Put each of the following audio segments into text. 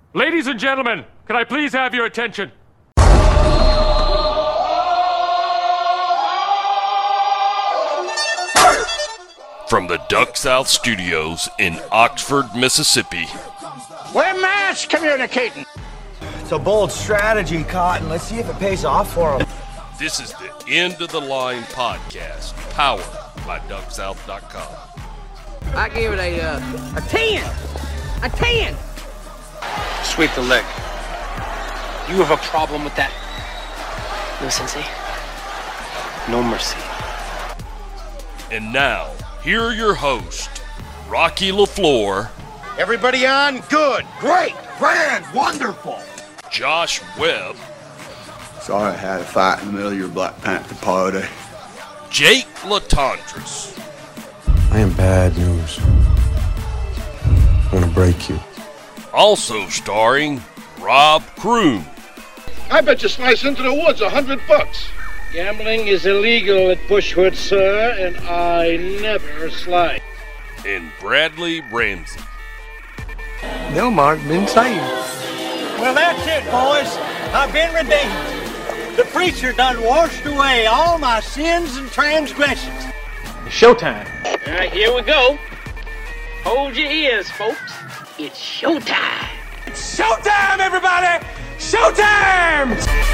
Ladies and gentlemen, can I please have your attention? From the Duck South Studios in Oxford, Mississippi. We're mass communicating. It's a bold strategy, Cotton. Let's see if it pays off for them. This is the End of the Line podcast, powered by DuckSouth.com. I give it a 10. A 10. Sweep the leg. You have a problem with that? No, Sensei. No mercy. And now, here are your hosts, Rocky LaFleur. Everybody on? Good. Great. Grand. Wonderful. Josh Webb. Sorry I had a fight in the middle of your Black Panther party. Jake Latondras. I am bad news. I'm gonna break you. Also starring Rob Kroon. I bet you slice into the woods $100. Gambling is illegal at Bushwood, sir, and I never slide. And Bradley Ramsey. Milmark been saved. Well, that's it, boys. I've been redeemed. The preacher done washed away all my sins and transgressions. It's showtime. All right, here we go. Hold your ears, folks. It's showtime. It's showtime, everybody! Showtime!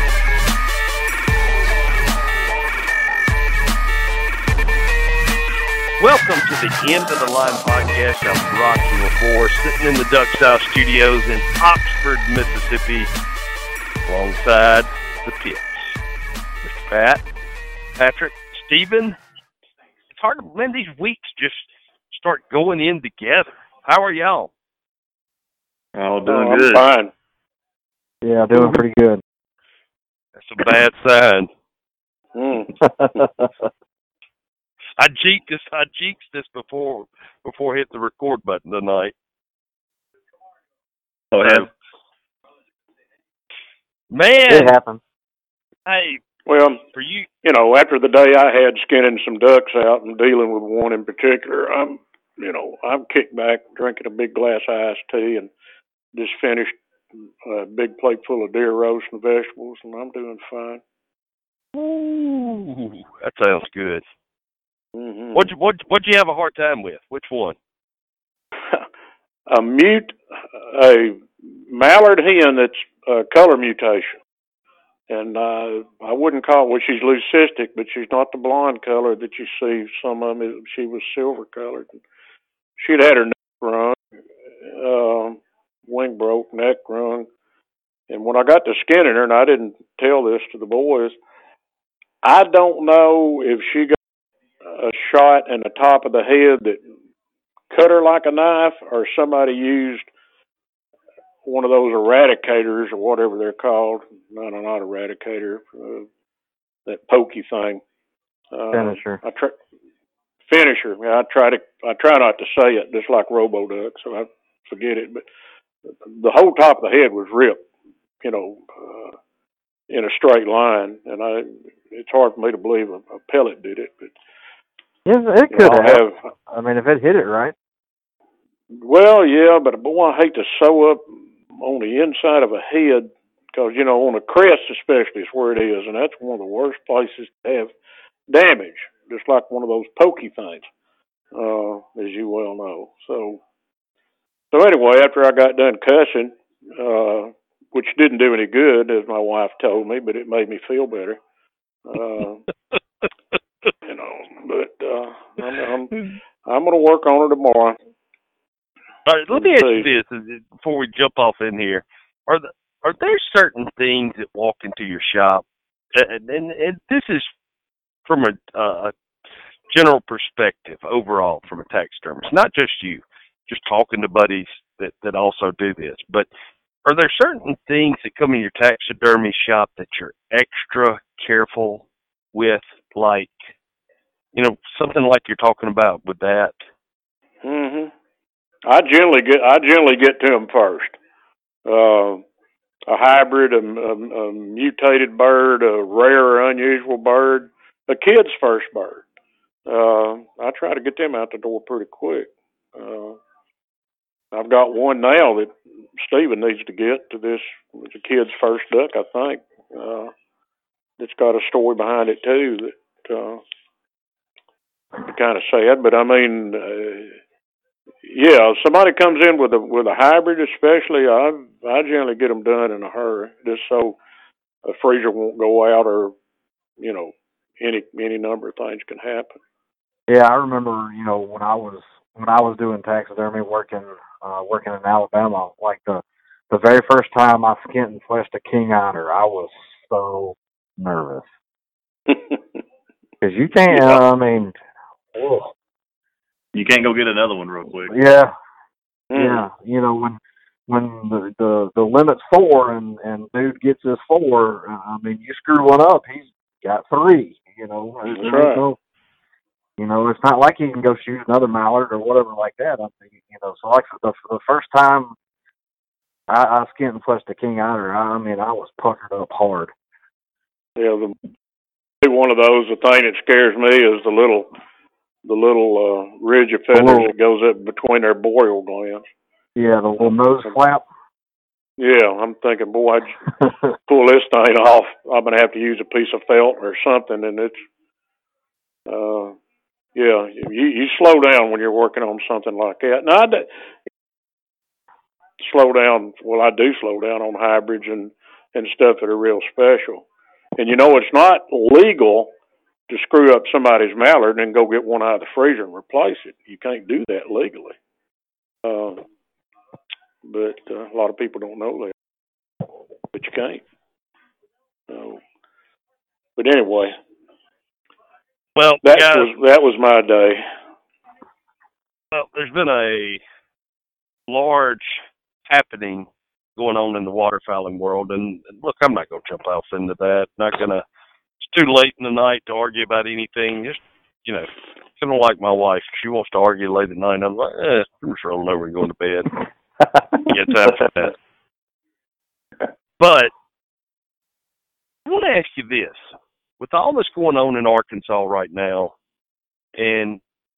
Welcome to the End of the Line podcast. I'm Rocky LaFleur, sitting in the Duck South Studios in Oxford, Mississippi, alongside the Pits. Mr. Patrick, Stephen. It's hard to when these weeks just start going in together. How are y'all? Oh, doing good. Fine. Yeah, doing pretty good. That's a bad sign. I cheeked this before hitting the record button tonight. Oh, yeah. Man, it happened. Hey, well, for you, after the day I had skinning some ducks out and dealing with one in particular, I'm kicked back drinking a big glass of iced tea and just finished a big plate full of deer roast and vegetables, and I'm doing fine. Ooh, that sounds good. Mm-hmm. What'd you have a hard time with? Which one? a mallard hen that's a color mutation. And I wouldn't call her, she's leucistic, but she's not the blonde color that you see. Some of them, she was silver colored. She'd had her neck wrung, wing broke, neck wrung. And when I got to skinning her, and I didn't tell this to the boys, I don't know if she got a shot in the top of the head that cut her like a knife, or somebody used one of those eradicators or whatever they're called. No, not eradicator. That pokey thing. Finisher. Finisher. Yeah, I try not to say it, just like Robo-Duck, so I forget it. But the whole top of the head was ripped, in a straight line, and it's hard for me to believe a pellet did it, but. It could have. I mean, if it hit it right. Well, yeah, but boy, I hate to sew up on the inside of a head because, on a crest especially is where it is, and that's one of the worst places to have damage, just like one of those pokey things, as you well know. So anyway, after I got done cussing, which didn't do any good, as my wife told me, but it made me feel better. But I'm going to work on it tomorrow. All right, let me ask you this before we jump off in here: Are there certain things that walk into your shop, and this is from a general perspective overall from a taxidermist, not just you, just talking to buddies that also do this, but are there certain things that come in your taxidermy shop that you're extra careful with, like? Something like you're talking about with that. Mm-hmm. I generally get to them first. A hybrid, a mutated bird, a rare or unusual bird, a kid's first bird. I try to get them out the door pretty quick. I've got one now that Stephen needs to get to this. It's a kid's first duck, I think. It's got a story behind it too that kind of sad. But I mean, yeah, if somebody comes in with a hybrid, especially, I generally get them done in a hurry, just so a freezer won't go out, or any number of things can happen. Yeah, I remember, when I was doing taxidermy, working in Alabama, like the very first time I skinned and fleshed a king otter, I was so nervous. Because you can't, you can't go get another one real quick. Yeah. Yeah. When the limit's 4 and dude gets his 4, you screw one up, he's got 3, That's right. It's not like he can go shoot another mallard or whatever like that. So like the first time I skinned and fleshed a king otter, I was puckered up hard. Yeah, one of those. The thing that scares me is the little ridge of feathers that goes up between their boreal glands. Yeah, the little nose flap. Yeah, I'm thinking, boy, I'd pull this thing off. I'm gonna have to use a piece of felt or something, and it's. Yeah, you slow down when you're working on something like that. Now, I do slow down on hybrids and stuff that are real special. And it's not legal to screw up somebody's mallard and go get one out of the freezer and replace it. You can't do that legally. But a lot of people don't know that. But you can't. But anyway. Well, that was my day. Well, there's been a large happening going on in the waterfowling world, and look, I'm not going to jump off into that. It's too late in the night to argue about anything. Just, kind of like my wife. She wants to argue late at night. I'm like, I'm just rolling over and going to bed. Yeah, time for that. But I want to ask you this. With all this going on in Arkansas right now, and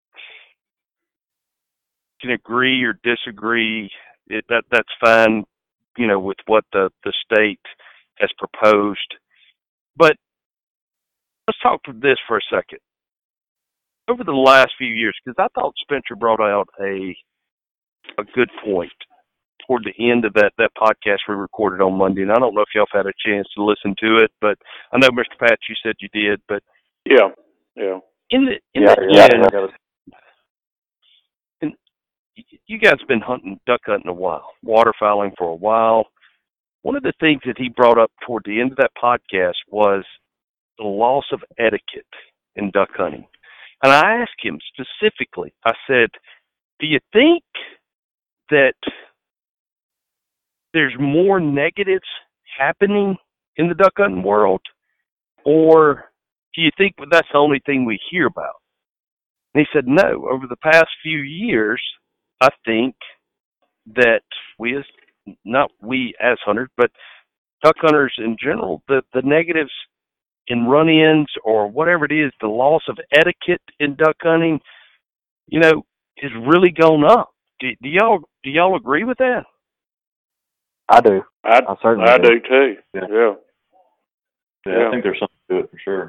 you can agree or disagree, that's fine, with what the state has proposed. But let's talk to this for a second. Over the last few years, because I thought Spencer brought out a good point toward the end of that podcast we recorded on Monday, and I don't know if y'all had a chance to listen to it, but I know, Mr. Pat, you said you did, but yeah. And you guys have been duck hunting a while, waterfowling for a while. One of the things that he brought up toward the end of that podcast was the loss of etiquette in duck hunting. And I asked him specifically, I said, do you think that there's more negatives happening in the duck hunting world, or do you think that's the only thing we hear about? And he said, no, over the past few years, I think that not we as hunters, but duck hunters in general, the negatives in run-ins or whatever it is, the loss of etiquette in duck hunting, has really gone up. Do y'all agree with that? I do. I certainly do too. Yeah. I think there's something to it for sure.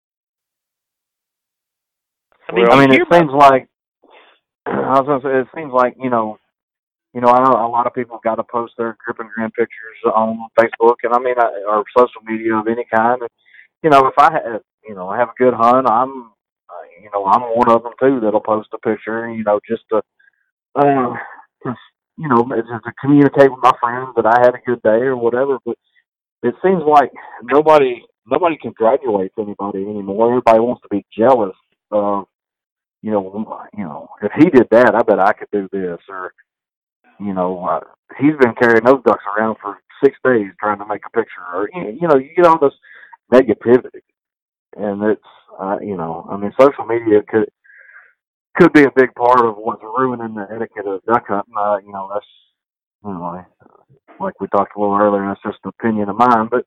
It seems like I was going to say, it seems like I know a lot of people got to post their grip and grin pictures on Facebook, and or social media of any kind. And, if I have, I have a good hunt, I'm one of them too that'll post a picture, just to, just to communicate with my friends that I had a good day or whatever. But it seems like nobody congratulates anybody anymore. Everybody wants to be jealous of, if he did that, I bet I could do this, or, he's been carrying those ducks around for 6 days trying to make a picture, or, you get all this negativity, and it's, social media could be a big part of what's ruining the etiquette of duck hunting. That's, like we talked a little earlier, that's just an opinion of mine, but,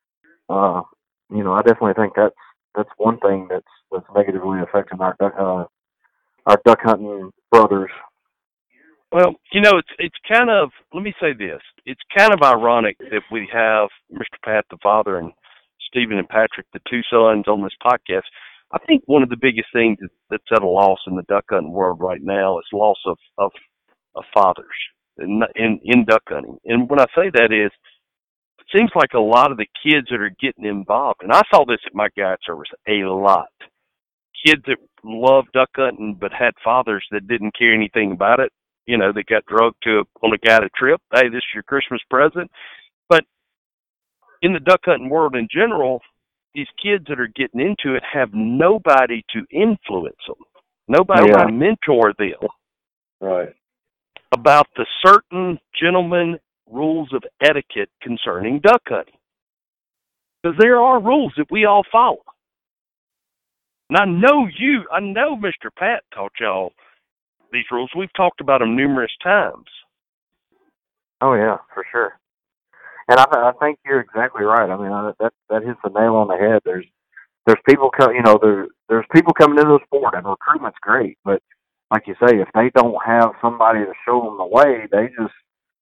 I definitely think that's one thing that's negatively affecting our duck hunting brothers. Well, it's kind of, let me say this. It's kind of ironic that we have Mr. Pat, the father, and Stephen and Patrick, the two sons, on this podcast. I think one of the biggest things that's at a loss in the duck hunting world right now is loss of fathers in duck hunting. And when I say that is, it seems like a lot of the kids that are getting involved, and I saw this at my guide service a lot, kids that loved duck hunting but had fathers that didn't care anything about it. They got drugged on a guided trip. Hey, this is your Christmas present. But in the duck hunting world in general, these kids that are getting into it have nobody to influence them, nobody to mentor them. Right. About the certain gentleman rules of etiquette concerning duck hunting. Because there are rules that we all follow. And I know Mr. Pat taught y'all these rules. We've talked about them numerous times. Oh yeah, for sure. And I think you're exactly right. I mean, that hits the nail on the head. There's people there's people coming into the sport, and recruitment's great. But like you say, if they don't have somebody to show them the way, they just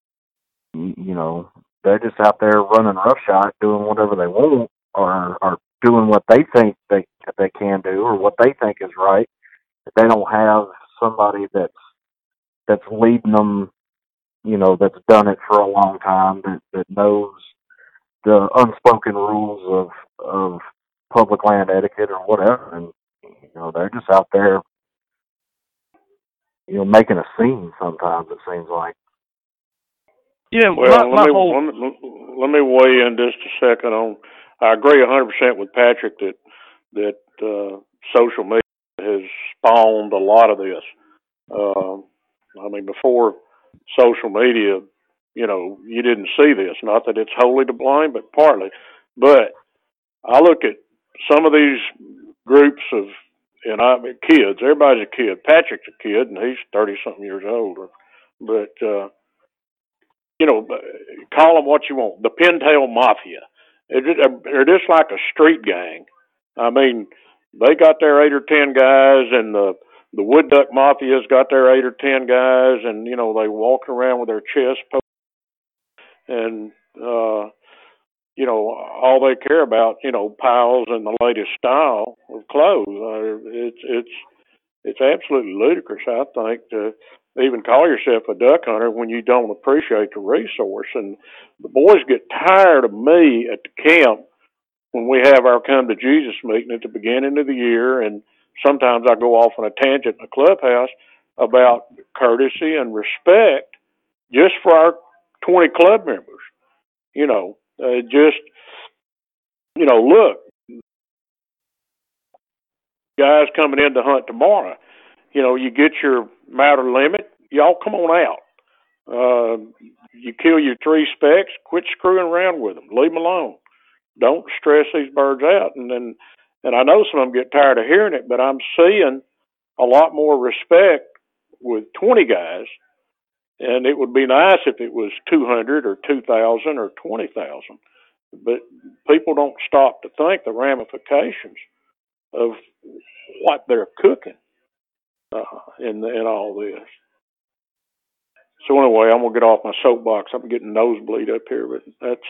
they're just out there running roughshod, doing whatever they want, or doing what they think they can do, or what they think is right. If they don't have somebody that's leading them, that's done it for a long time, that knows the unspoken rules of public land etiquette or whatever, and they're just out there, making a scene. Sometimes it seems like. Well, let me weigh in just a second on. I agree 100% with Patrick that social media has spawned a lot of this. I mean, before social media, you didn't see this. Not that it's wholly to blame, but partly. But I look at some of these groups of, kids. Everybody's a kid. Patrick's a kid, and he's 30-something years old. But call them what you want. The Pintail Mafia. They're just like a street gang. I mean, they got their 8 or 10 guys, and the Wood Duck Mafia's got their 8 or 10 guys, and they walk around with their chest poked, and all they care about, piles and the latest style of clothes. It's absolutely ludicrous, I think, to even call yourself a duck hunter when you don't appreciate the resource. And the boys get tired of me at the camp when we have our Come to Jesus meeting at the beginning of the year, and sometimes I go off on a tangent in the clubhouse about courtesy and respect just for our 20 club members. Look, guys coming in to hunt tomorrow, you get your matter limit, y'all come on out. You kill your 3 specs, quit screwing around with them, leave them alone. Don't stress these birds out. And I know some of them get tired of hearing it, but I'm seeing a lot more respect with 20 guys, and it would be nice if it was 200 or 2,000 or 20,000. But people don't stop to think the ramifications of what they're cooking in all this. So anyway, I'm going to get off my soapbox. I'm getting nosebleed up here, but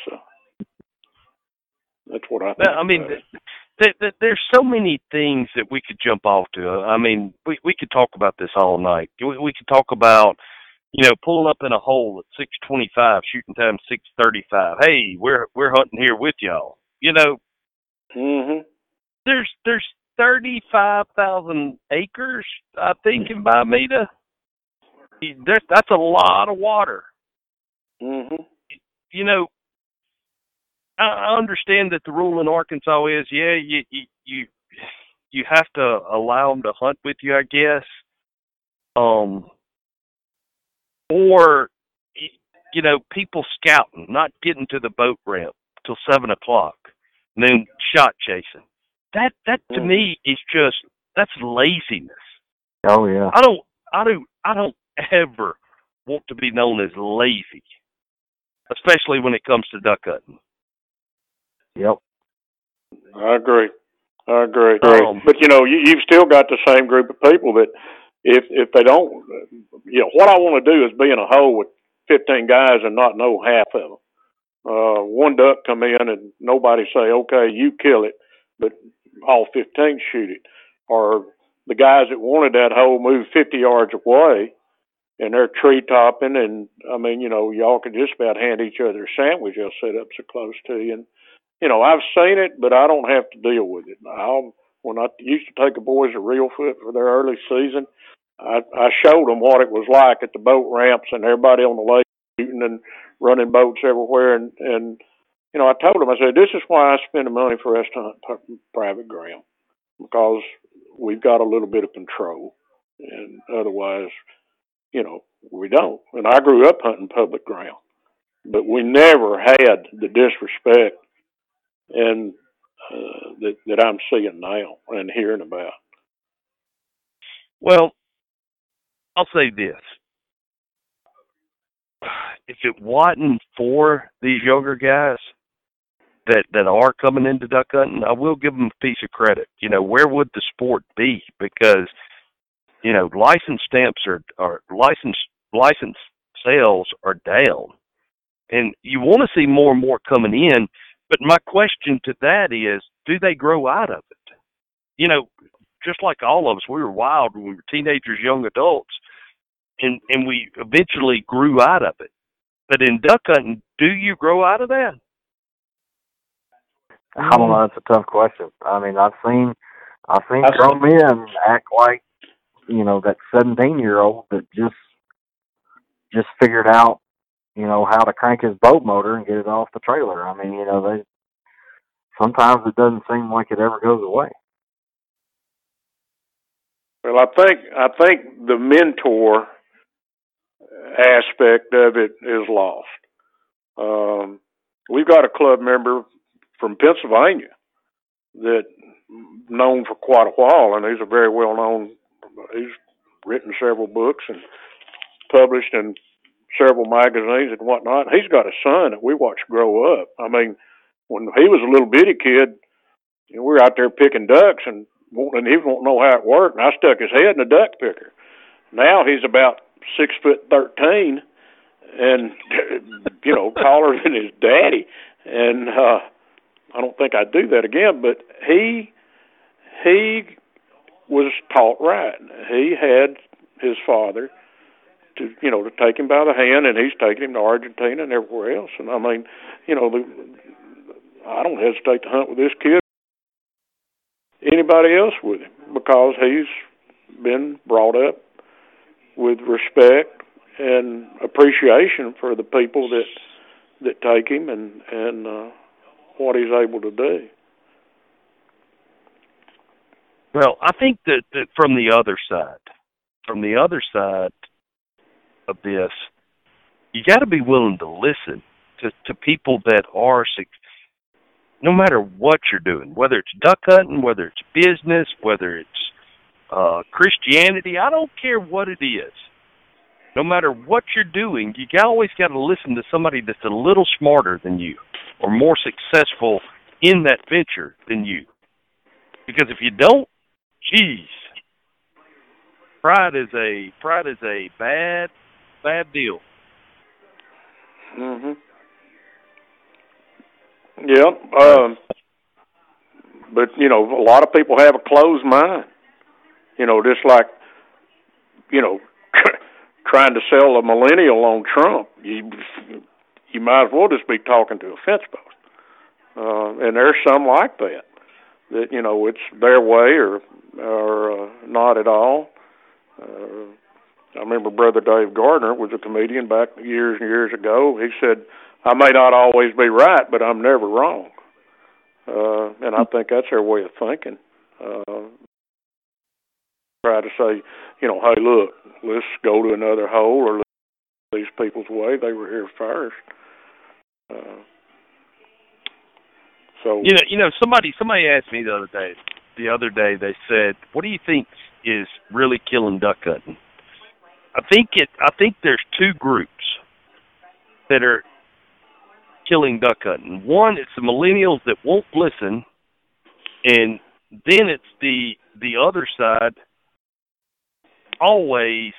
that's what I think. I mean, there's so many things that we could jump off to. I mean, we could talk about this all night. We could talk about, pulling up in a hole at 6:25, shooting time 6:35. Hey, we're hunting here with y'all. Mm-hmm. There's 35,000 acres, I think, in Bimeda. That's a lot of water. Mm-hmm. I understand that the rule in Arkansas is, you have to allow them to hunt with you, I guess. Or, people scouting, not getting to the boat ramp till 7 o'clock, and then shot chasing. That to me is that's laziness. Oh yeah. I don't ever want to be known as lazy, especially when it comes to duck hunting. Yep. I agree. But you've still got the same group of people that if they don't, what I want to do is be in a hole with 15 guys and not know half of them. One duck come in and nobody say, okay, you kill it, but all 15 shoot it. Or the guys that wanted that hole move 50 yards away and they're tree topping. And I mean, y'all can just about hand each other a sandwich. They'll sit up so close to you. And, I've seen it, but I don't have to deal with it. When I used to take the boys to Reelfoot for their early season, I showed them what it was like at the boat ramps and everybody on the lake shooting and running boats everywhere. And I told them, I said, this is why I spend the money for us to hunt private ground, because we've got a little bit of control. And otherwise, we don't. And I grew up hunting public ground, but we never had the disrespect and that I'm seeing now and hearing about. Well, I'll say this. If it wasn't for these younger guys that are coming into duck hunting, I will give them a piece of credit. Where would the sport be? Because, license stamps are license sales are down. And you want to see more and more coming in, but my question to that is, do they grow out of it? Just like all of us, we were wild when we were teenagers, young adults, and we eventually grew out of it. But in duck hunting, do you grow out of that? I don't know. That's a tough question. I mean, I've seen grown men act like, that 17-year-old that just figured out, how to crank his boat motor and get it off the trailer. I mean, sometimes it doesn't seem like it ever goes away. Well, I think the mentor aspect of it is lost. We've got a club member from Pennsylvania that known for quite a while, and he's a very well-known. He's written several books and published in several magazines and whatnot. He's got a son that we watched grow up. I mean, when he was a little bitty kid, we were out there picking ducks, and he won't know how it worked, and I stuck his head in a duck picker. Now he's about 6'13", and taller than his daddy. And I don't think I'd do that again. But he was taught right. He had his father to take him by the hand, and he's taking him to Argentina and everywhere else. And I mean, I don't hesitate to hunt with this kid, anybody else with him, because he's been brought up with respect and appreciation for the people that take him and what he's able to do. Well, I think that from the other side of this, you got to be willing to listen to people that are, no matter what you're doing, whether it's duck hunting, whether it's business, whether it's Christianity, I don't care what it is. No matter what you're doing, you always got to listen to somebody that's a little smarter than you or more successful in that venture than you. Because if you don't, geez, pride is a bad deal. Mhm. Yeah. But a lot of people have a closed mind. Just like trying to sell a millennial on Trump, you might as well just be talking to a fence post. And there's some like that it's their way or not at all. I remember Brother Dave Gardner was a comedian back years and years ago. He said, I may not always be right, but I'm never wrong. And I think that's their way of thinking. Try to say, hey, look, let's go to another hole or let's these people's way. They were here first. So somebody asked me the other day, they said, what do you think is really killing duck hunting? I think there's two groups that are killing duck hunting. One, it's the millennials that won't listen, and then it's the other side always,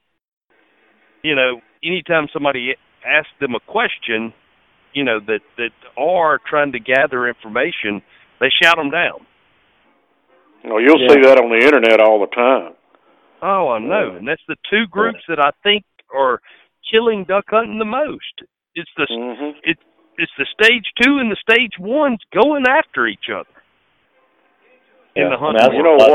anytime somebody asks them a question, that are trying to gather information, they shout them down. Oh, you'll see that on the internet all the time. Oh, I know, and that's the two groups that I think are killing duck hunting the most. It's the it's the stage 2 and the stage 1s going after each other in the hunting.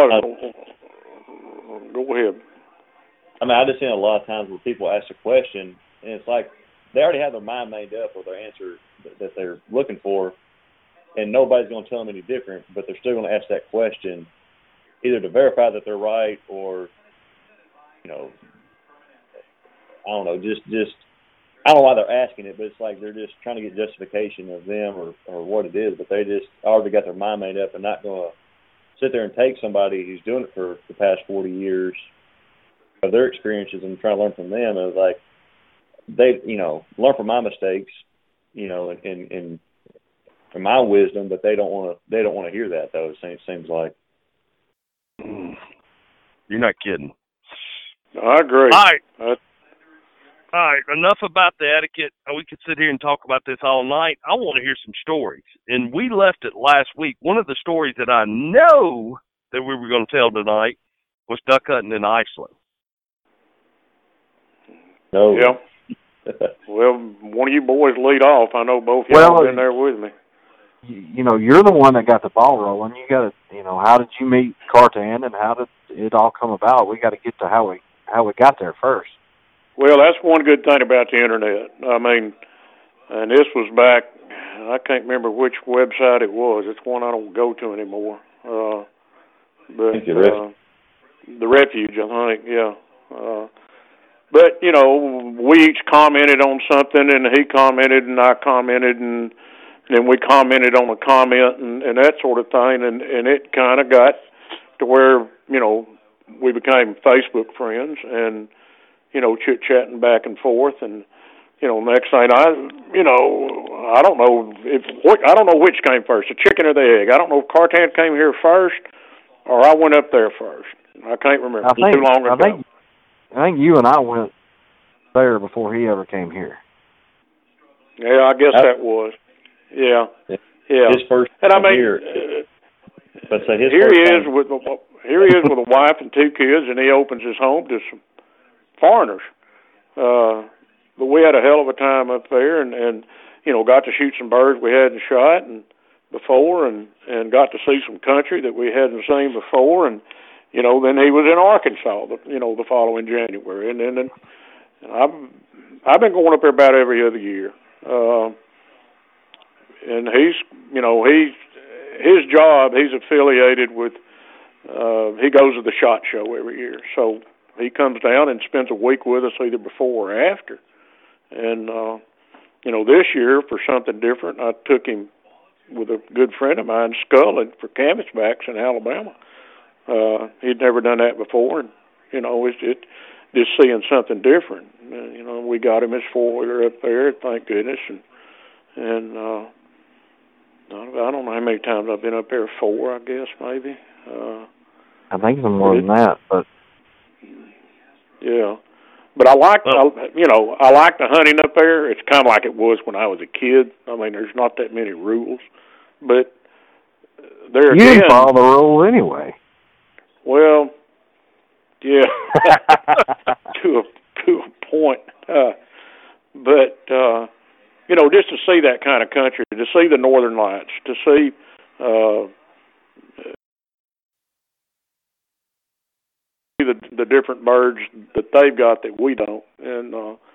Go ahead. I've just seen a lot of times where people ask a question, and it's like they already have their mind made up with their answer that they're looking for, and nobody's going to tell them any different, but they're still going to ask that question either to verify that they're right or, I don't know, just I don't know why they're asking it, but it's like they're just trying to get justification of them or what it is, but they just already got their mind made up and not going to sit there and take somebody who's doing it for the past 40 years of their experiences and try to learn from them. It was like they, learn from my mistakes, and from my wisdom, but they don't want to hear that though. It seems like. You're not kidding. I agree. All right, enough about the etiquette. We could sit here and talk about this all night. I want to hear some stories. And we left it last week. One of the stories that I know that we were going to tell tonight was duck hunting in Iceland. No. Yeah. Well, one of you boys lead off. I know both of y'all have been there with me. You're the one that got the ball rolling. You got to, how did you meet Cartan and how did it all come about? We got to get to how we got there first. Well, that's one good thing about the internet. I mean, and this was back, I can't remember which website it was. It's one I don't go to anymore. But the Refuge, I think, yeah. But, we each commented on something, and he commented, and I commented, and then we commented on a comment and that sort of thing, and it kind of got to where, we became Facebook friends and, chit-chatting back and forth, and, next thing I don't know I don't know which came first, the chicken or the egg. I don't know if Cartan came here first or I went up there first. I can't remember. It was too long ago. I think you and I went there before he ever came here. Yeah, I guess that was. Yeah. His first and I mean, here. Here he is with a wife and 2 kids, and he opens his home to some foreigners. But we had a hell of a time up there, and got to shoot some birds we hadn't shot before, and got to see some country that we hadn't seen before, and then he was in Arkansas, the following January, and then I've been going up there about every other year, and he's his job. He's affiliated with. He goes to the SHOT Show every year, so he comes down and spends a week with us either before or after. And this year for something different, I took him with a good friend of mine, sculling for canvasbacks in Alabama. He'd never done that before, and it's just seeing something different. We got him his 4-wheeler up there, thank goodness, and I don't know how many times I've been up there. 4, I guess, maybe. I think it's more than that, but yeah. But I like the hunting up there. It's kind of like it was when I was a kid. I mean, there's not that many rules, but there you again, didn't follow the rules anyway. Well, yeah, to a point. But just to see that kind of country, to see the Northern Lights, to see the different birds that they've got that we don't, and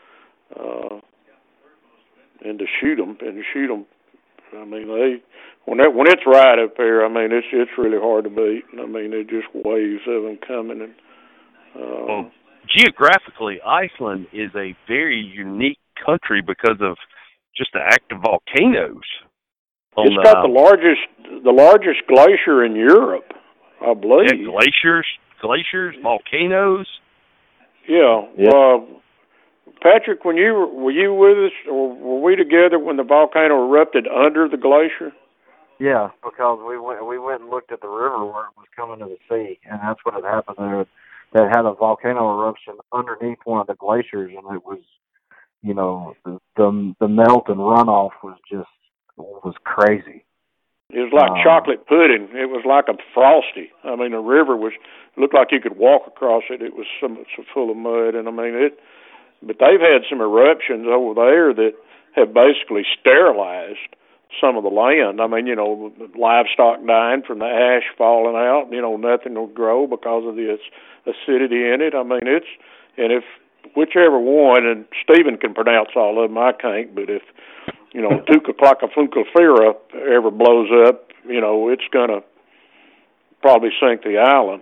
to shoot them. I mean, when it's right up there, I mean, it's really hard to beat. I mean, there's just waves of them coming. And geographically, Iceland is a very unique country because of just the active volcanoes. It's got the largest glacier in Europe, I believe. Yeah, glaciers, volcanoes. Yeah. Patrick, were you with us, or were we together when the volcano erupted under the glacier? Yeah, because we went and looked at the river where it was coming to the sea, and that's what had happened there. that had a volcano eruption underneath one of the glaciers, and it was, you know, the melt and runoff was crazy. It was like chocolate pudding. It was like a frosty. I mean, the river looked like you could walk across it. It was so full of mud, and I mean but they've had some eruptions over there that have basically sterilized some of the land. I mean, you know, livestock dying from the ash falling out. You know, nothing will grow because of the acidity in it. I mean, and if whichever one, and Stephen can pronounce all of them, I can't, but if, you know, Tucapacafungafira ever blows up, you know, it's going to probably sink the island.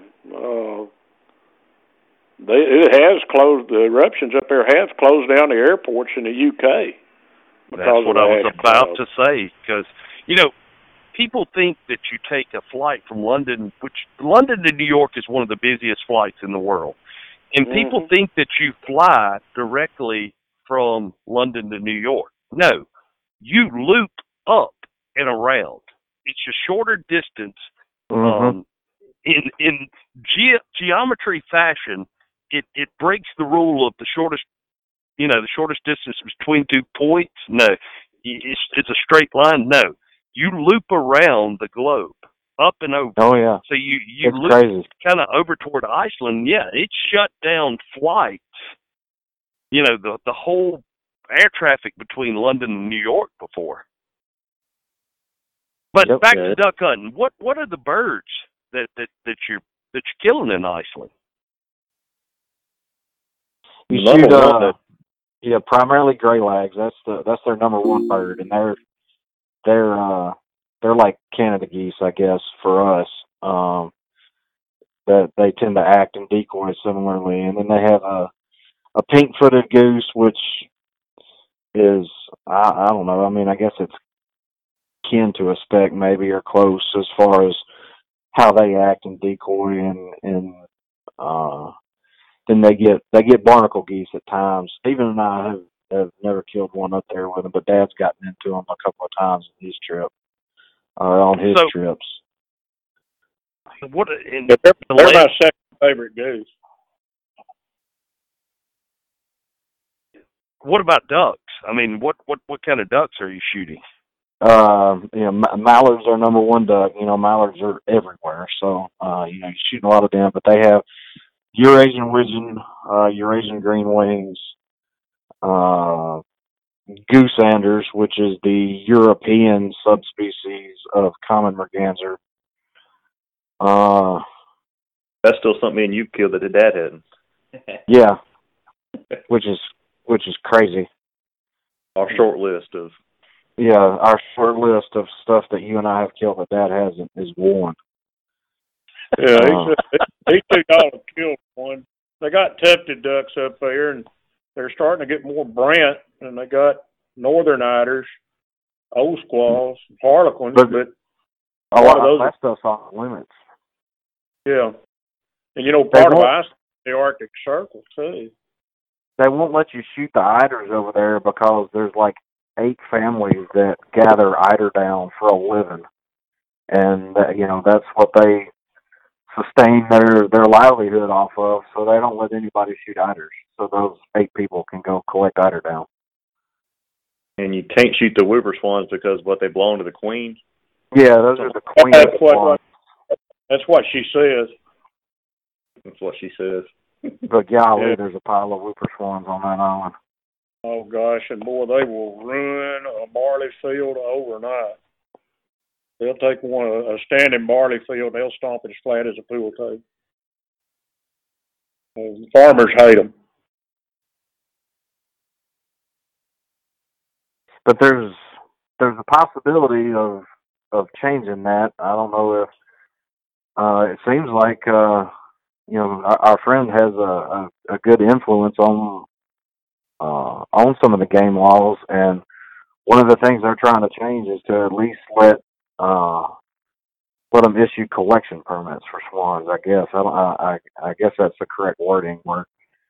It has closed, the eruptions up there have closed down the airports in the UK. That's what I was about to say, because, you know, people think that you take a flight from London, which London to New York is one of the busiest flights in the world. And people think that you fly directly from London to New York. No, you loop up and around. It's a shorter distance. In geometry fashion, it breaks the rule of the shortest distance between 2 points. No, it's a straight line. No, you loop around the globe, up and over. Oh yeah. So you it's loop kind of over toward Iceland. Yeah, it shut down flights. You know, the whole air traffic between London and New York before. But back to duck hunting. What are the birds that you're killing in Iceland? You shoot primarily greylags. That's their number one bird, and they're like Canada geese, I guess, for us. That they tend to act and decoy similarly, and then they have a pink-footed goose, which is I don't know. I mean, I guess it's kin to a speck, maybe, or close as far as how they act and decoy, and then they get barnacle geese at times. Stephen and I have never killed one up there with them, but Dad's gotten into them a couple of times on his trip, on his trips. They're my second favorite goose. What about ducks? I mean, what kind of ducks are you shooting? Mallards are number one duck. You know, mallards are everywhere, so you're shooting a lot of them. But they have Eurasian widgeon, Eurasian green wings, gooseanders, which is the European subspecies of common merganser. That's still something me and you killed that the dad hadn't. Yeah, which is crazy. Our short list of stuff that you and I have killed that Dad hasn't is one. Yeah, he took all the killed one. They got tufted ducks up there, and they're starting to get more brant, and they got northern eiders, old squaws, harlequins, but a lot of those that stuff's off limits. Yeah, and you know, part of Iceland, the Arctic Circle too. They won't let you shoot the eiders over there because there's like 8 families that gather eider down for a living, and that's what they sustain their livelihood off of. So they don't let anybody shoot eiders. So those 8 people can go collect eider down. And you can't shoot the whipper swans because they belong to the queen. Yeah, those are the queen swans. That's what she says. That's what she says. But golly, there's a pile of whipper swans on that island. Oh gosh, and boy, they will ruin a barley field overnight. They'll take a standing barley field, they'll stomp it as flat as a pool table. Farmers hate them. But there's a possibility of changing that. I don't know if it seems like our friend has a good influence on some of the game laws, and one of the things they're trying to change is to at least let them issue collection permits for swans. I guess I guess that's the correct wording. Where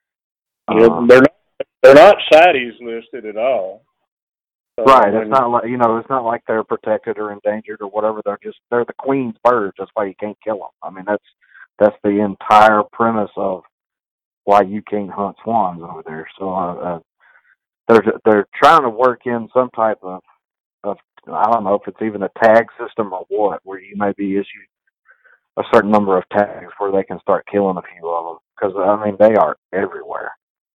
they're not CITES listed at all. So, right. It's not like it's not like they're protected or endangered or whatever. They're the queen's birds. That's why you can't kill them. I mean, that's That's the entire premise of why you can't hunt swans over there. So they're trying to work in some type of I don't know if it's even a tag system or what, where you may be issued a certain number of tags where they can start killing a few of them, because I mean they are everywhere.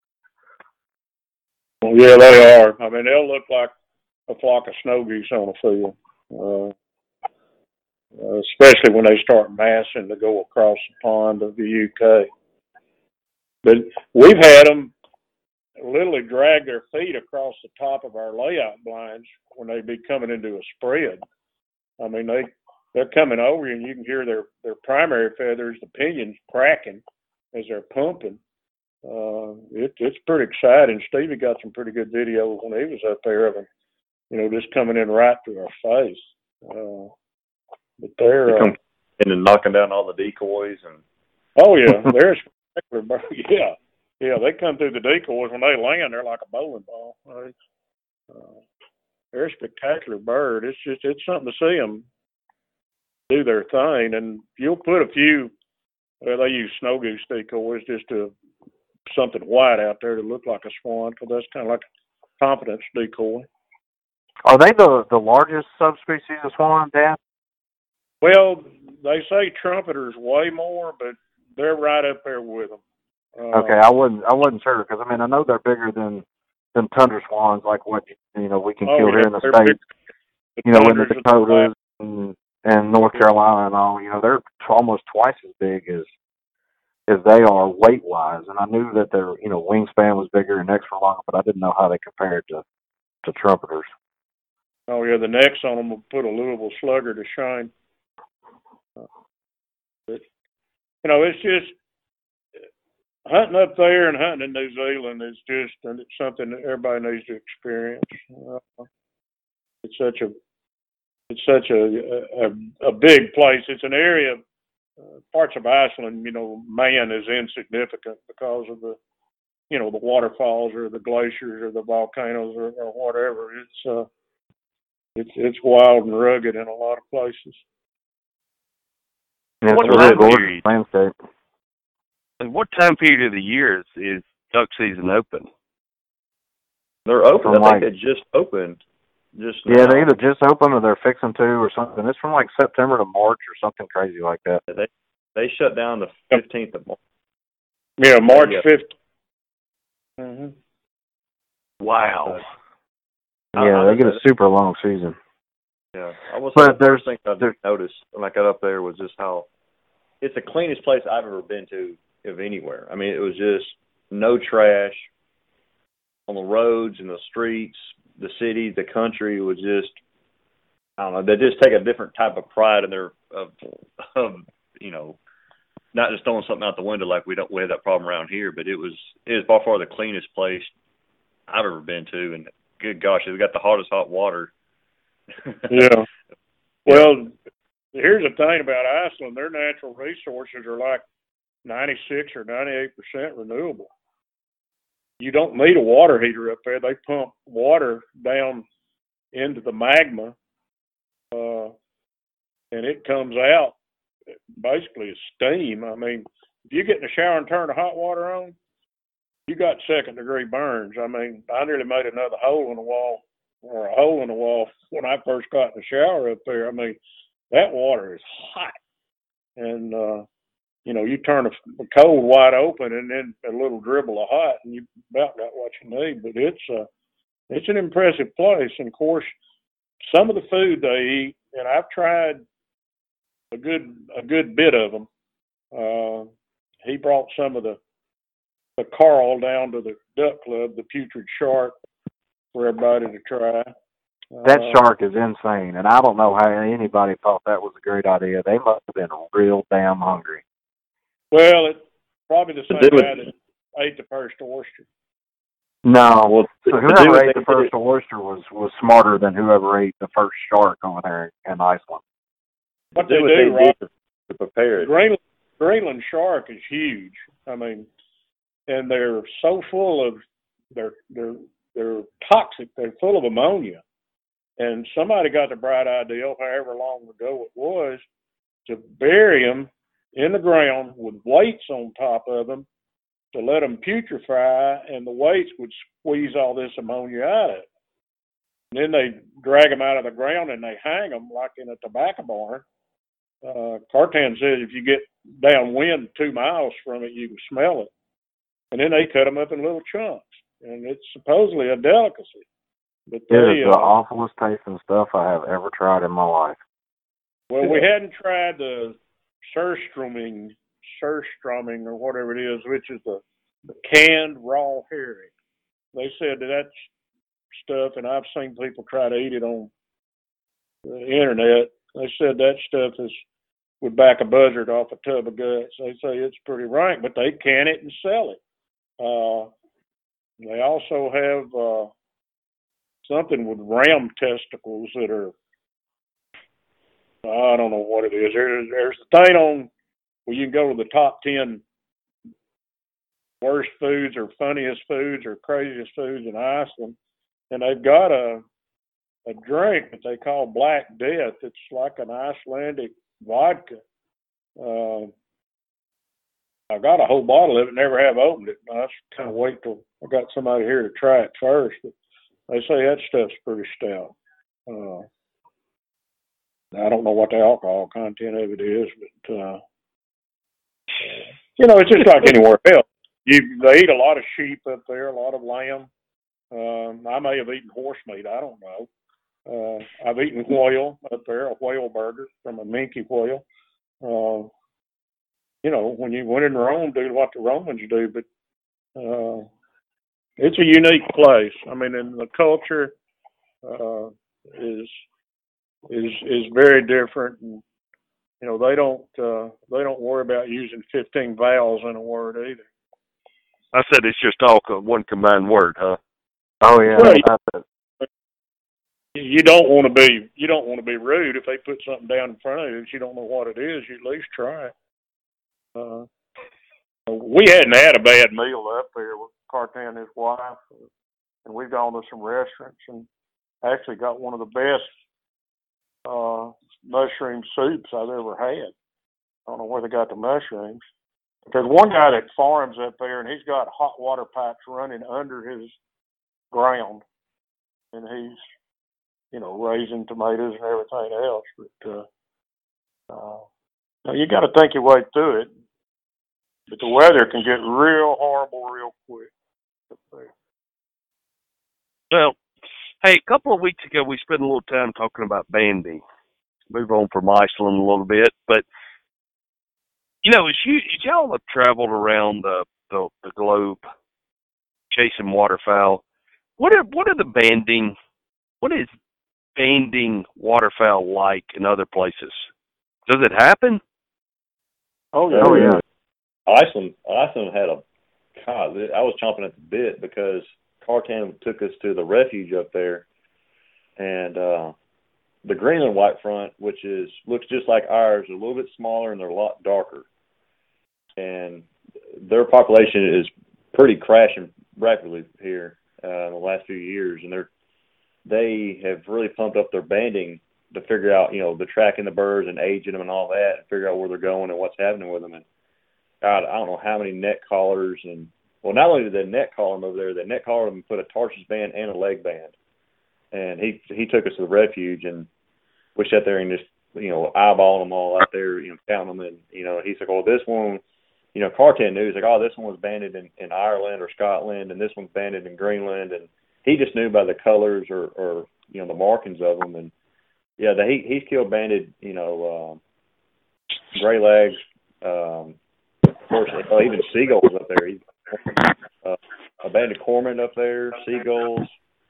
Well, yeah, they are. I mean, they'll look like a flock of snow geese on a field, especially when they start massing to go across the pond of the UK. But we've had them literally drag their feet across the top of our layout blinds when they be coming into a spread. I mean, they're coming over you, and you can hear their primary feathers, the pinions, cracking as they're pumping. It's pretty exciting. Stevie got some pretty good videos when he was up there of them, just coming in right through our face. But they're in and knocking down all the decoys and. Oh yeah, they're a spectacular bird. Yeah, they come through the decoys when they land. They're like a bowling ball. They're a spectacular bird. It's something to see them do their thing. And you'll put a few. They use snow goose decoys just to something white out there to look like a swan, because that's kind of like a confidence decoy. Are they the largest subspecies of swan, Dan? Well, they say trumpeters way more, but they're right up there with them. Okay, I wasn't sure, because I mean I know they're bigger than tundra swans, like what we can kill here in the States. In the Dakotas and North Carolina and all. They're almost twice as big as they are weight wise. And I knew that their wingspan was bigger and necks were longer, but I didn't know how they compared to trumpeters. Oh yeah, the necks on them will put a Louisville slugger to shine. But it's just. Hunting up there and hunting in New Zealand is just something that everybody needs to experience. It's such a big place. It's an area. Parts of Iceland, man is insignificant because of the waterfalls or the glaciers or the volcanoes or whatever. It's wild and rugged in a lot of places. Yeah, it's a really gorgeous landscape. What time period of the year is duck season open? They're open. I think they just opened. Just now. Yeah, they either just opened or they're fixing to or something. It's from like September to March or something crazy like that. They shut down the 15th of March. Yeah, March 5th. Mm-hmm. Wow. Yeah, they get a super long season. Yeah, the first thing I noticed when I got up there was just how it's the cleanest place I've ever been to. Of anywhere. I mean, it was just no trash on the roads and the streets, the city, the country. It was just, I don't know, they just take a different type of pride in their, of not just throwing something out the window like we have that problem around here, but it was by far the cleanest place I've ever been to, and good gosh, they've got the hottest hot water. Yeah. Well, here's the thing about Iceland, their natural resources are like 96 or 98% renewable. You don't need a water heater up there. They pump water down into the magma, and it comes out basically as steam. I mean, if you get in the shower and turn the hot water on, you got second-degree burns. I mean, I nearly made another hole in the wall, or a hole in the wall when I first got in the shower up there. I mean, that water is hot, and you turn a cold wide open and then a little dribble of hot, and you about got what you need. But it's an impressive place. And of course, some of the food they eat, and I've tried a good bit of them. He brought some of the Carl down to the duck club, the putrid shark, for everybody to try. That shark is insane, and I don't know how anybody thought that was a great idea. They must have been real damn hungry. Well, it's probably the same guy that ate the first oyster. No, so whoever ate the first oyster was smarter than whoever ate the first shark over there in Iceland. What they do, right? To prepare it. Greenland shark is huge. I mean, and they're so full of they're toxic. They're full of ammonia. And somebody got the bright idea, however long ago it was, to bury them in the ground with weights on top of them to let them putrefy, and the weights would squeeze all this ammonia out of it. And then they drag them out of the ground and they hang them like in a tobacco barn. Cartan says if you get downwind 2 miles from it, you can smell it. And then they cut them up in little chunks, and it's supposedly a delicacy. But it is the awfulest tasting stuff I have ever tried in my life. Well, we hadn't tried the surströmming or whatever it is, which is the canned raw herring. They said that stuff, and I've seen people try to eat it on the internet. They said that stuff would back a buzzard off a tub of guts. They say it's pretty rank, but they can it and sell it. They also have something with ram testicles that are, I don't know what it is. There's a thing on where you can go to the top 10 worst foods or funniest foods or craziest foods in Iceland, and they've got a drink that they call Black Death. It's like an Icelandic vodka. I got a whole bottle of it, never have opened it. I just kind of wait till I got somebody here to try it first. But they say that stuff's pretty stout. I don't know what the alcohol content of it is, but it's just like anywhere else. They eat a lot of sheep up there, a lot of lamb. I may have eaten horse meat. I don't know. I've eaten whale up there, a whale burger from a minke whale. When in Rome, do what the Romans do, but it's a unique place. I mean, and the culture is very different, and they don't worry about using 15 vowels in a word either. I said it's just all one combined word, huh? Oh yeah. Well, you don't want to be rude. If they put something down in front of you that you don't know what it is, you at least try it. We hadn't had a bad meal up there with Cartan and his wife, and we've gone to some restaurants and actually got one of the best mushroom soups I've ever had. I don't know where they got the mushrooms. There's one guy that farms up there, and he's got hot water pipes running under his ground, and he's raising tomatoes and everything else. But you got to think your way through it. But the weather can get real horrible real quick up there. Well, hey, a couple of weeks ago we spent a little time talking about banding. Move on from Iceland a little bit, but as y'all have traveled around the globe chasing waterfowl, what is banding waterfowl like in other places? Does it happen? Oh yeah. Iceland had I was chomping at the bit because Cartan took us to the refuge up there, and the Greenland white front, which looks just like ours, a little bit smaller and they're a lot darker, and their population is pretty crashing rapidly here in the last few years, and they have really pumped up their banding to figure out the tracking the birds and aging them and all that, and figure out where they're going and what's happening with them. And God, I don't know how many neck collars, and not only did they neck collar them over there, they neck collared them and put a tarsus band and a leg band. And he took us to the refuge, and we sat there and just eyeballing them all out there, counting them. And he's like, "Oh, this one," Cartan knew. He's like, "Oh, this one was banded in Ireland or Scotland, and this one's banded in Greenland." And he just knew by the colors or the markings of them. And yeah, he's killed banded, gray legs. Of course, even seagulls up there. A banded cormorant up there, seagulls.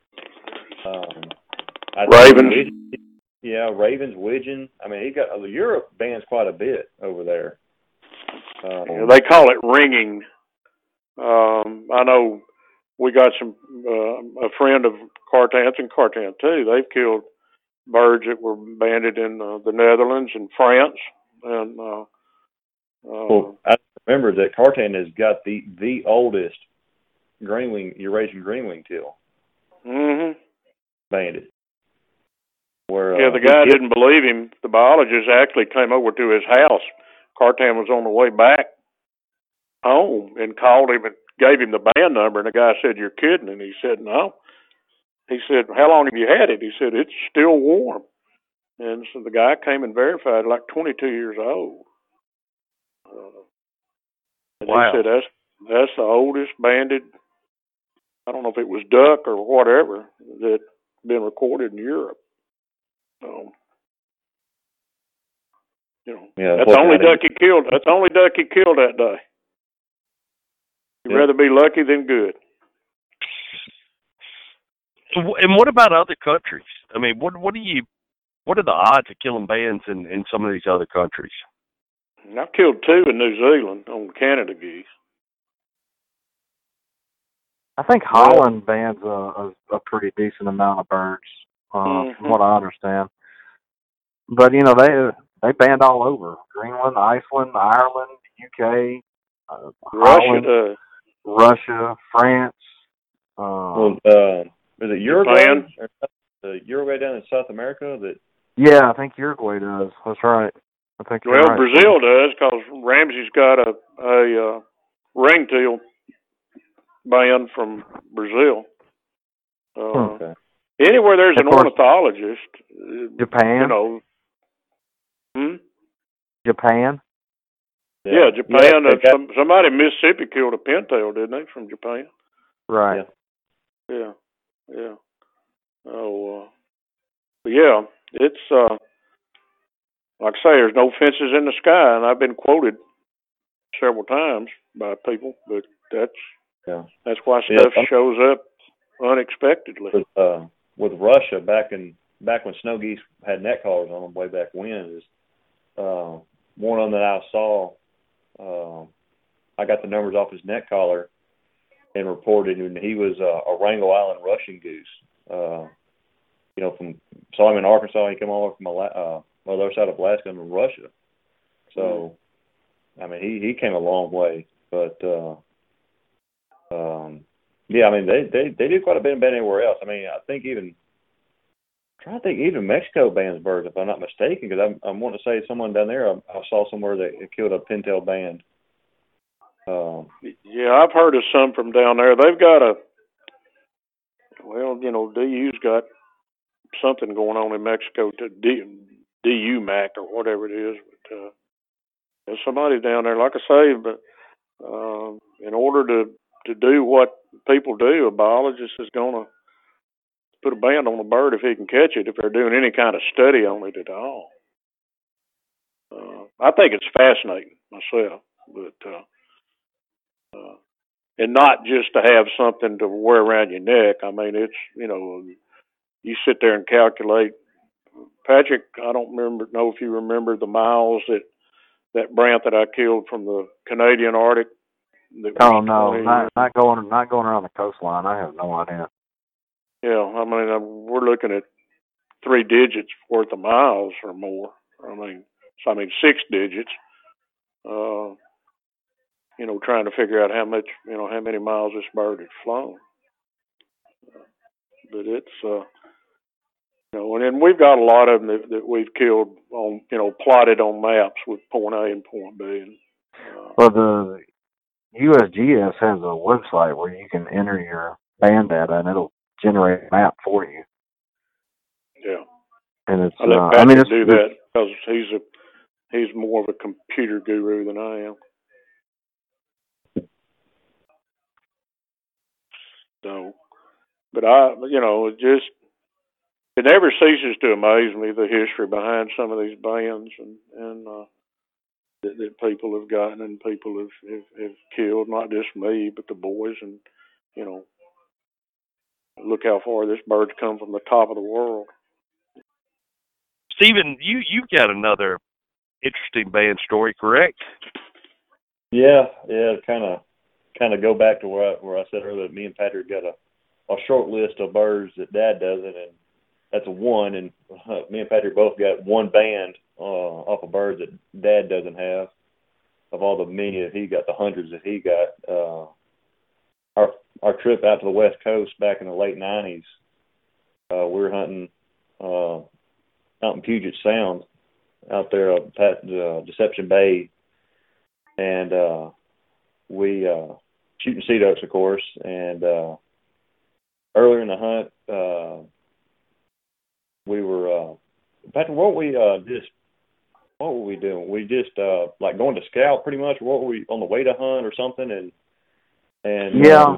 Ravens. Ravens, widgeon. I mean, Europe bands quite a bit over there. They call it ringing. I know we got a friend of Cartan's and Cartan too. They've killed birds that were banded in the Netherlands and France. And I remember that Cartan has got the oldest Eurasian greenwing teal. Mm-hmm. Banded. The guy didn't believe him. The biologist actually came over to his house. Cartan was on the way back home and called him and gave him the band number, and the guy said, "You're kidding." And he said, "No." He said, "How long have you had it?" He said, "It's still warm." And so the guy came and verified, like 22 years old. And wow. He said, that's the oldest banded, I don't know if it was duck or whatever, that been recorded in Europe. So, that's the only duck he killed. That's the only duck he killed that day. You'd rather be lucky than good. And what about other countries? I mean, what are the odds of killing bands in some of these other countries? I've killed 2 in New Zealand on Canada geese. I think Holland bans a pretty decent amount of birds, from what I understand. But they banned all over: Greenland, Iceland, Ireland, UK, Holland, Russia, France. Is it Uruguay? Uruguay down in South America? Yeah, I think Uruguay does. That's right. I think you're right. Brazil does, because Ramsey's got a ringtail ban from Brazil. Okay. Anywhere there's an ornithologist, Japan. Japan. Yeah, Japan. Somebody in Mississippi killed a pintail, didn't they, from Japan? Right. Yeah. But yeah, it's like I say, there's no fences in the sky, and I've been quoted several times by people, but that's why stuff shows up unexpectedly. With Russia, back when snow geese had neck collars on them way back when, is one of them that I saw. I got the numbers off his neck collar and reported, and he was a Wrangell Island Russian goose. Saw him in Arkansas. He came all over from the other side of Alaska and Russia. So, I mean, he came a long way. But I mean, they do quite a bit of banning anywhere else. I mean, I'm trying to think even Mexico bans birds, if I'm not mistaken, because I'm wanting to say someone down there I saw somewhere that killed a pintail band. Yeah, I've heard of some from down there. They've got DU's got something going on in Mexico to DUMAC or whatever it is. But there's somebody down there, like I say, but in order to do what people do, a biologist is going to put a band on a bird if he can catch it, if they're doing any kind of study on it at all. I think it's fascinating myself, but and not just to have something to wear around your neck. I mean, it's, you sit there and calculate. Patrick, I don't know if you remember the miles that brant that I killed from the Canadian Arctic. Oh no, not going around the coastline. I have no idea. Yeah, I mean, we're looking at 3 digits worth of miles or more. I mean 6 digits. Trying to figure out how many miles this bird had flown. But it's, and then we've got a lot of them that we've killed on, plotted on maps with point A and point B. Well, the USGS has a website where you can enter your band data and it'll generate a map for you. Yeah. And it's, I let Patrick do that because he's more of a computer guru than I am. So, but it never ceases to amaze me, the history behind some of these bands and that people have gotten and people have killed, not just me, but the boys. And, look how far this bird's come from the top of the world. Stephen, you've got another interesting band story, correct? Yeah, kind of go back to where I said earlier that me and Patrick got a short list of birds that Dad doesn't, and that's a one. And me and Patrick both got one band off of birds that Dad doesn't have. Of all the many that he got, the hundreds that he got, our trip out to the West Coast back in the late '90s, we were hunting out in Puget Sound, out there at Deception Bay, and we shooting sea ducks, of course. And earlier in the hunt, we were Patrick. What were we doing? We just like going to scout pretty much. What were we on the way to hunt or something? And yeah.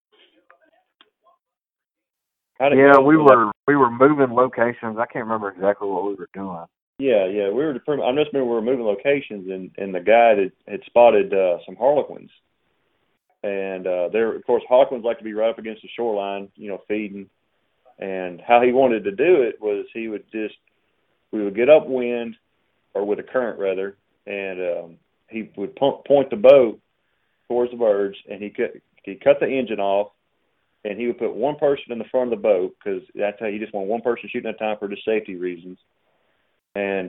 We were moving locations. I can't remember exactly what we were doing. Yeah. I just remember we were moving locations, and the guy that had spotted some harlequins, and there, of course, harlequins like to be right up against the shoreline, feeding. And how he wanted to do it was we would get upwind, or with a current rather, and he would point the boat towards the birds, and he cut the engine off. And he would put one person in the front of the boat, because that's how he just wanted one person shooting at a time for just safety reasons. And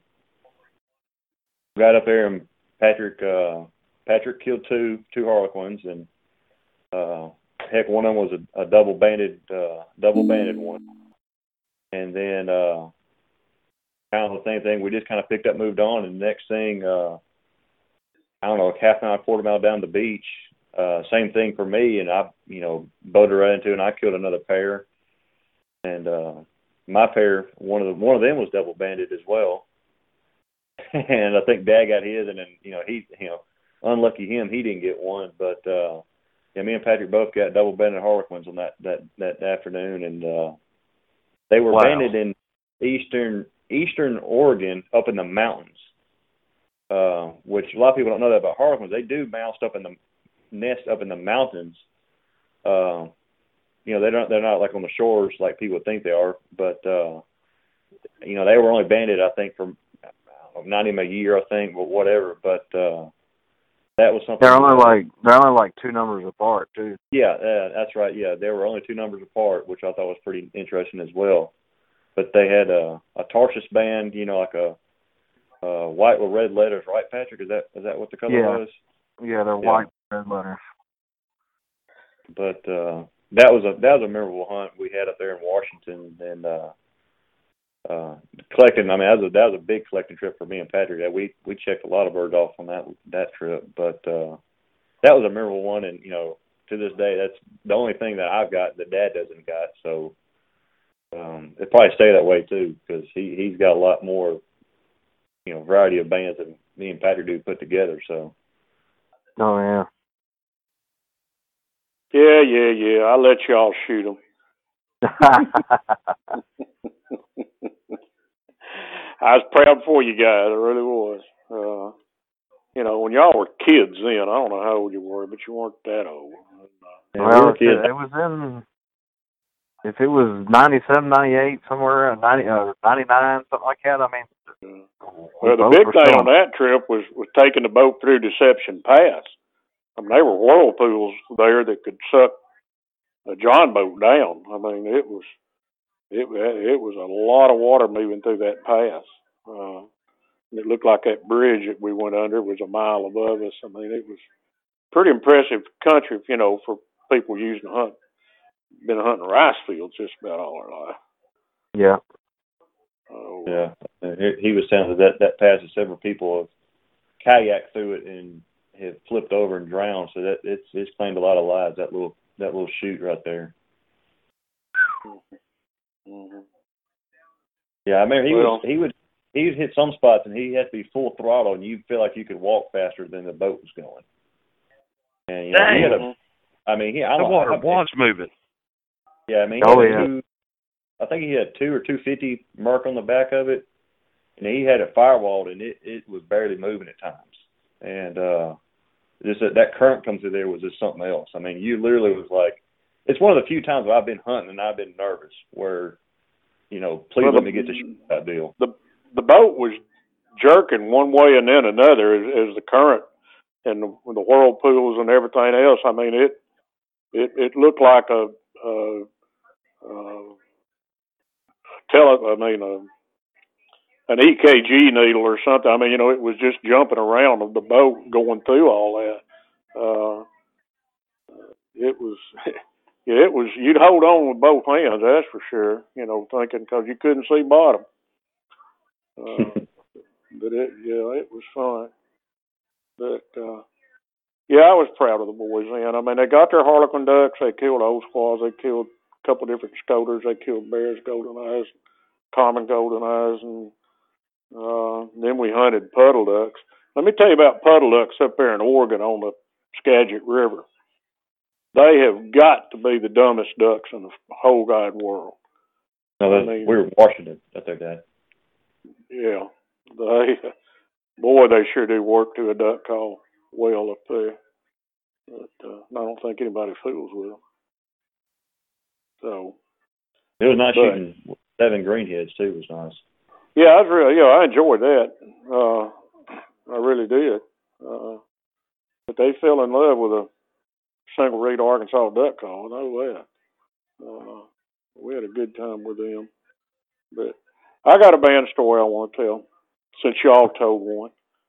got up there, and Patrick killed two harlequins, and heck, one of them was a double banded one. And then kind of the same thing. We just kind of picked up, moved on, and the next thing, I don't know, a half mile, quarter mile down the beach. Same thing for me, and I, boated right into it, and I killed another pair. And my pair, one of them was double banded as well. And I think Dad got his, and then he, unlucky him, he didn't get one. But me and Patrick both got double banded harlequins on that afternoon, and they were banded in eastern Oregon, up in the mountains. Which a lot of people don't know that about harlequins. They do mouse up in the nest up in the mountains. They're not like on the shores like people think they are, but they were only banded, I think, for not even a year, I think, but whatever. But that was something. They're only like two numbers apart too. Yeah, that's right. Yeah, they were only two numbers apart, which I thought was pretty interesting as well. But they had a Tarsus band, like a white with red letters, right, Patrick? Is that what the color was? Yeah, they're white red letters. But that was a memorable hunt we had up there in Washington, and collecting. I mean, that was a big collecting trip for me and Patrick. We checked a lot of birds off on that trip, but that was a memorable one. And to this day, that's the only thing that I've got that Dad doesn't got. So it probably stay that way too, because he's got a lot more variety of bands than me and Patrick do put together. So. Oh yeah. Yeah. I'll let y'all shoot them. I was proud for you guys. I really was. When y'all were kids then, I don't know how old you were, but you weren't that old. Well, it was in, if it was 97, 98, somewhere around 99, something like that. I mean, well, the big thing on that trip was taking the boat through Deception Pass. I mean, there were whirlpools there that could suck a John boat down. I mean, it was a lot of water moving through that pass. It looked like that bridge that we went under was a mile above us. I mean, it was pretty impressive country, for people using to hunt. Been hunting rice fields just about all our life. Yeah. Yeah. He was saying that pass, several people have kayaked through it and have flipped over and drowned. So that it's claimed a lot of lives. That little chute right there. Mm-hmm. Yeah, I remember he would hit some spots and he had to be full throttle, and you feel like you could walk faster than the boat was going. And he had the water was moving. Yeah, I mean, I think he had 2 or 250 mark on the back of it, and he had it firewalled, and it was barely moving at times. And just that current comes through there was just something else. I mean, you literally was like, it's one of the few times where I've been hunting and I've been nervous where, please let me get to shoot that deal. The boat was jerking one way and then another as the current and the whirlpools and everything else. I mean, it looked like an EKG needle or something. I mean, it was just jumping around the boat going through all that. It was, you'd hold on with both hands, that's for sure, thinking, because you couldn't see bottom. But it was fun. But yeah, I was proud of the boys then. I mean, they got their Harlequin ducks. They killed old squaws. They killed a couple different scoters. They killed bears, golden eyes, common golden eyes, and then we hunted puddle ducks. Let me tell you about puddle ducks up there in Oregon on the Skagit River. They have got to be the dumbest ducks in the whole wide world. No, we were in Washington up there, Dad. Yeah, they sure do work to a duck call well up there. But I don't think anybody fools with them. So it was nice shooting 7 greenheads too. It was nice. Yeah, I enjoyed that. I really did. But they fell in love with a single reed Arkansas duck call. I know that. We had a good time with them. But I got a band story I want to tell, since y'all told one.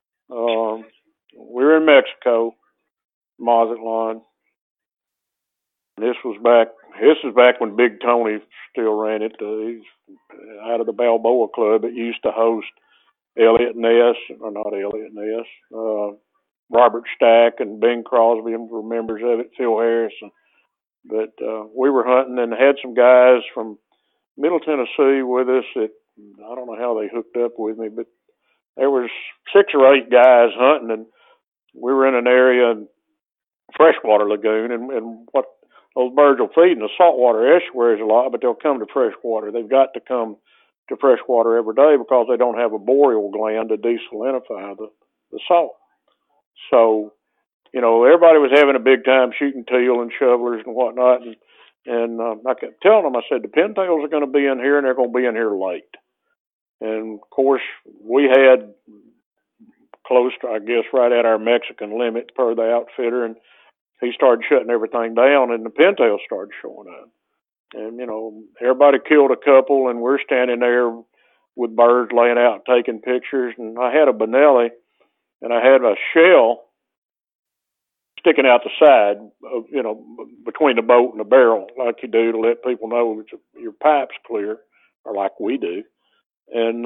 We were in Mexico, Mazatlan. This is back when Big Tony still ran it. He's out of the Balboa Club. It used to host Elliot Ness, or not Elliot Ness, Robert Stack and Bing Crosby were members of it, Phil Harrison. But we were hunting and had some guys from Middle Tennessee with us that, I don't know how they hooked up with me, but there was 6 or 8 guys hunting, and we were in an area in freshwater lagoon, and what those birds will feed in the saltwater estuaries a lot, but they'll come to freshwater. They've got to come to freshwater every day because they don't have a boreal gland to desalinify the salt. So, everybody was having a big time shooting teal and shovelers and whatnot, and I kept telling them, I said, the pintails are going to be in here, and they're going to be in here late. And, of course, we had close to, I guess, right at our Mexican limit per the outfitter, and he started shutting everything down, and the pintails started showing up. And, everybody killed a couple, and we're standing there with birds laying out taking pictures. And I had a Benelli, and I had a shell sticking out the side, between the boat and the barrel, like you do to let people know that your pipe's clear, or like we do. And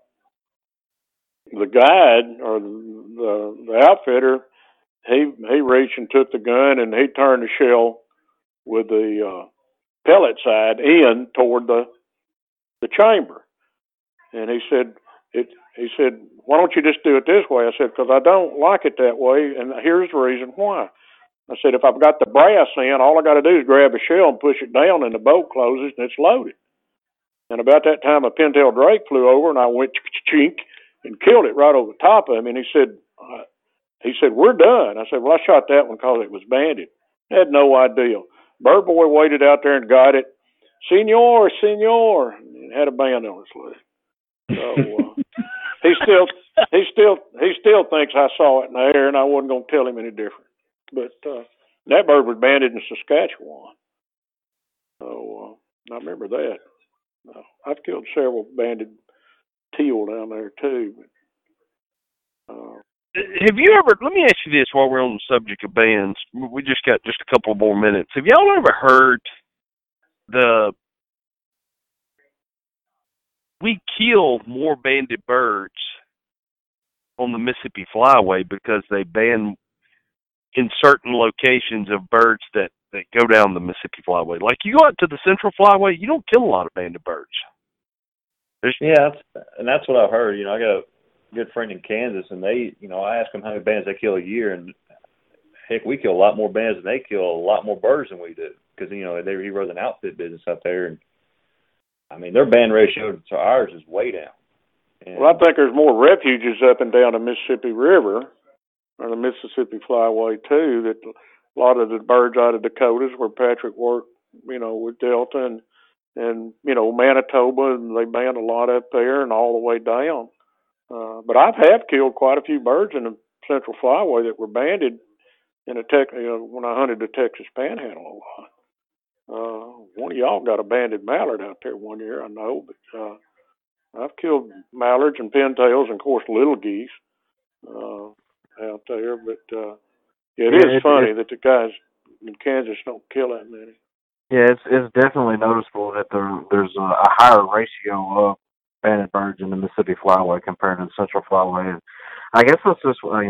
the guide, or the outfitter, he reached and took the gun, and he turned the shell with the pellet side in toward the chamber. And he said, why don't you just do it this way? I said, because I don't like it that way, and here's the reason why. I said, if I've got the brass in, all I got to do is grab a shell and push it down, and the boat closes, and it's loaded. And about that time, a pintail drake flew over, and I went chink and killed it right over the top of him. And he said, we're done. I said, well, I shot that one because it was banded. I had no idea. Bird Boy waited out there and got it. Senor, and had a band on his leg. So he still thinks I saw it in the air, and I wasn't going to tell him any different. But that bird was banded in Saskatchewan. So I remember that. I've killed several banded teal down there too. Have you ever, let me ask you this while we're on the subject of bands. We just got just a couple more minutes. Have y'all ever heard we kill more banded birds on the Mississippi Flyway because they ban in certain locations of birds that go down the Mississippi Flyway? Like, you go out to the Central Flyway, you don't kill a lot of banded birds. Yeah, and that's what I've heard. I got a good friend in Kansas, and they, I ask them how many bands they kill a year, and heck, we kill a lot more bands, and they kill a lot more birds than we do because he runs an outfit business out there, and I mean their band ratio to ours is way down. And, well, I think there's more refuges up and down the Mississippi River or the Mississippi Flyway too. That a lot of the birds out of Dakotas where Patrick worked, with Delta and Manitoba, and they banned a lot up there and all the way down. But I have killed quite a few birds in the Central Flyway that were banded in when I hunted the Texas Panhandle a lot. One of y'all got a banded mallard out there one year, I know, but I've killed mallards and pintails and, of course, little geese out there. But it is funny that the guys in Kansas don't kill that many. Yeah, it's definitely noticeable that there's a higher ratio of banded birds in the Mississippi Flyway compared to the Central Flyway. And I guess that's just,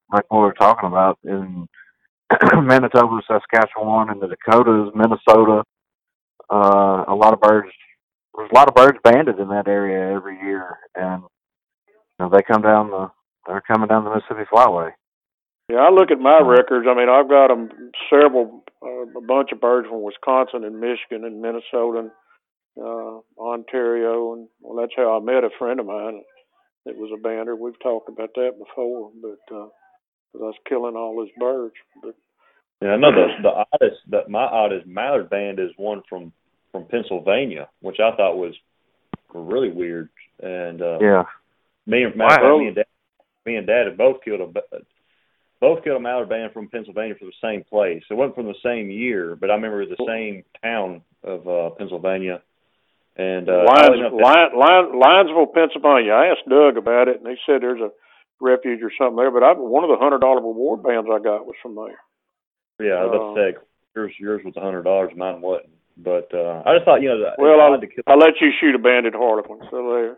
like what we were talking about in Manitoba, Saskatchewan, and the Dakotas, Minnesota. A lot of birds. There's a lot of birds banded in that area every year, and they come down they're coming down the Mississippi Flyway. Yeah, I look at my records. I mean, I've got a bunch of birds from Wisconsin and Michigan and Minnesota and Ontario, and that's how I met a friend of mine that was a bander. We've talked about that before, but because I was killing all his birds. But yeah, I know my oddest mallard band is one from Pennsylvania, which I thought was really weird. And me and Dad had both killed a mallard band from Pennsylvania from the same place. It wasn't from the same year, but I remember the same town of Pennsylvania. And Linesville, Pennsylvania. I asked Doug about it, and he said there's a refuge or something there. But one of the $100 reward bands I got was from there. Yeah, I was about to say yours was $100, mine wasn't. But I just thought, I'll let you shoot a banded harlequin. So there.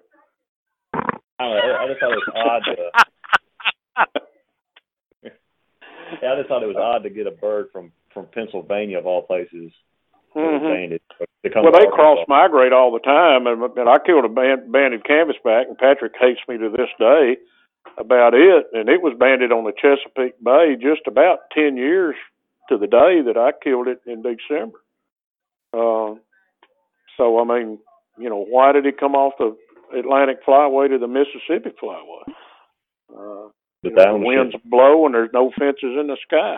I just thought it was odd. I just thought it was odd to get a bird from Pennsylvania of all places. Mm-hmm. Well, they cross-migrate all the time, and I killed a banded canvasback, and Patrick hates me to this day about it, and it was banded on the Chesapeake Bay just about 10 years to the day that I killed it in December. So, I mean, why did it come off the Atlantic Flyway to the Mississippi Flyway? The winds blow and there's no fences in the sky.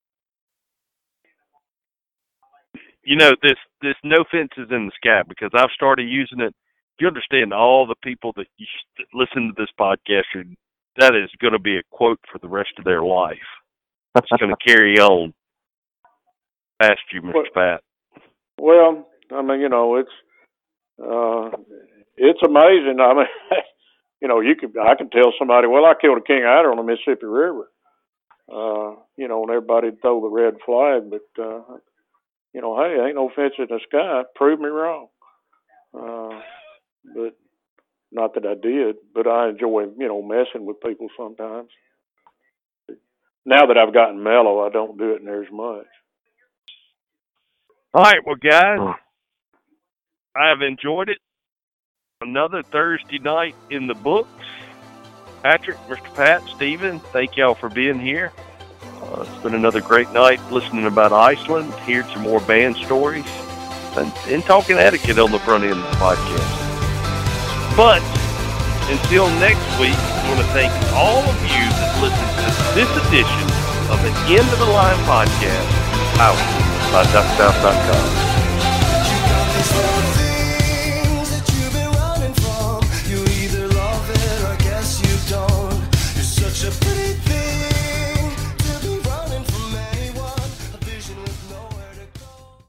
This no fences in the sky, because I've started using it. You understand, all the people that listen to this podcast, that is going to be a quote for the rest of their life. It's going to carry on past you, Mr. Pat. Well, I mean, it's amazing. I mean, I can tell somebody, well, I killed a king otter on the Mississippi River, and everybody'd throw the red flag, but, hey, ain't no fence in the sky. Prove me wrong. But not that I did, but I enjoy, messing with people sometimes. Now that I've gotten mellow, I don't do it near as much. All right, well, guys, I have enjoyed it. Another Thursday night in the books. Patrick, Mr. Pat, Stephen, thank y'all for being here. It's been another great night listening about Iceland, hearing some more band stories, and talking etiquette on the front end of the podcast. But until next week, I want to thank all of you that listened to this edition of the End of the Line podcast, powered by DuckSouth.com.